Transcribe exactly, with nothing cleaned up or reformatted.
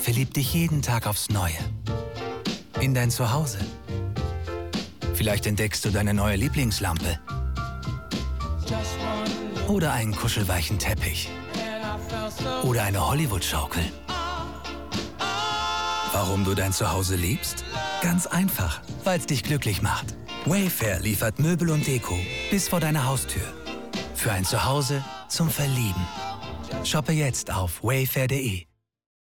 verliebt dich jeden Tag aufs Neue. In dein Zuhause. Vielleicht entdeckst du deine neue Lieblingslampe. Oder einen kuschelweichen Teppich. Oder eine Hollywood-Schaukel. Warum du dein Zuhause liebst? Ganz einfach, weil es dich glücklich macht. Wayfair liefert Möbel und Deko bis vor deine Haustür. Für ein Zuhause zum Verlieben. Shoppe jetzt auf wayfair punkt de.